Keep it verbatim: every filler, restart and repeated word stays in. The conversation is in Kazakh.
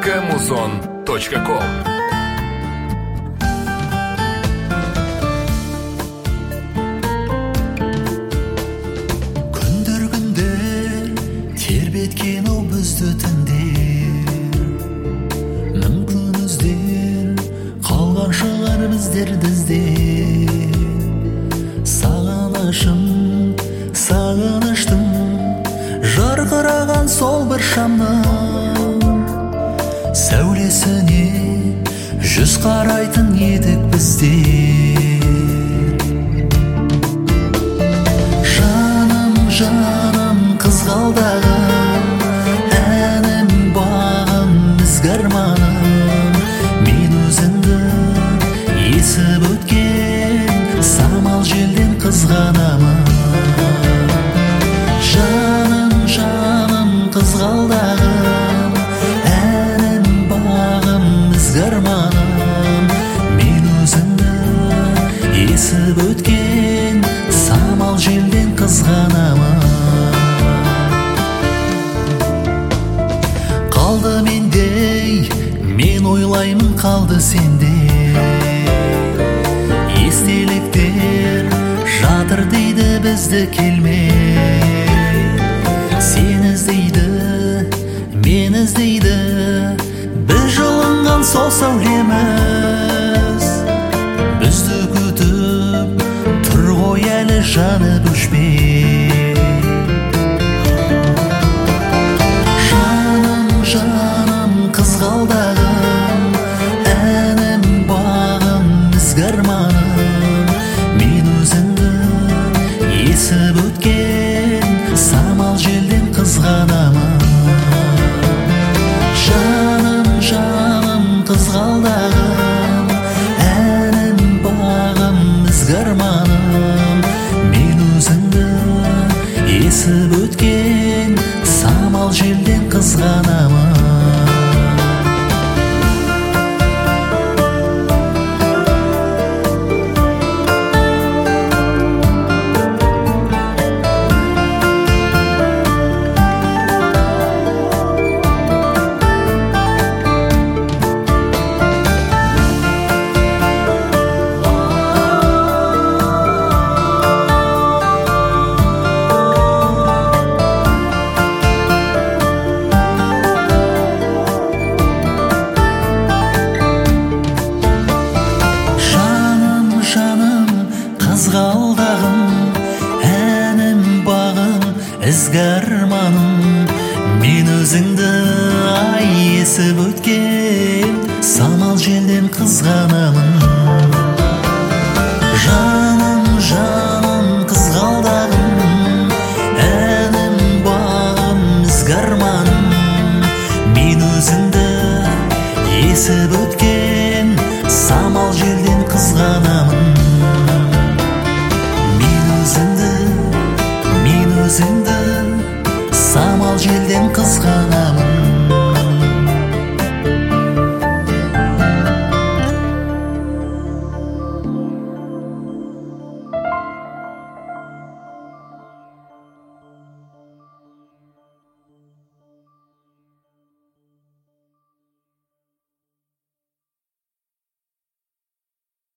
точка музон точка ком. Күндер күндер тербеткен ол бізді түндер, мүмкін өзден қалған шығар біздерді іздер. Сағынышым, сағыныштым, жарқыраған сол бір шамның сәулесіне жүз қарайтын едік біздер. Жаным, жаным, қызғалдағым, әнім, бағым, ізгі арманым, мен өзіңді есіп өткен самал желден қызғанамын. Жаным, жаным, қызғалдағым, әнім, бағым, ізгі арманым, мен өзіңді есіп өткен самал желден қызғанамын. Қалды мендей, мен ойлаймын, қалды сенде. Естеліктер жатыр дейді бізді келмей. Сен іздейді, мен іздейді, біз жылынған сол сәулеміз. Бізді күтіп тұр ғой әлі жаны өшпей. Жаным, жаным, қызғалдағым, әнім, бағым, ізгі арманым, мен өзіңді есіп өткен самал желден қызғанамын. Жаным, жаным, қызғалдағым, әнім, бағым, ізгі арманым, мен өзіңді есіп өткен самал желден қызғанамын. Қызғалдағым, әнім, бағым, ізгі арманым, мен өзіңді ай есіп өткен самал желден қызғанамын. Жаным, жаным, қызғалдағым, әнім, бағым, ізгі арманым, мен өзіңді есіп өткен самал желден қызғанамын. Мен өзіңді самал желден қызғанамын.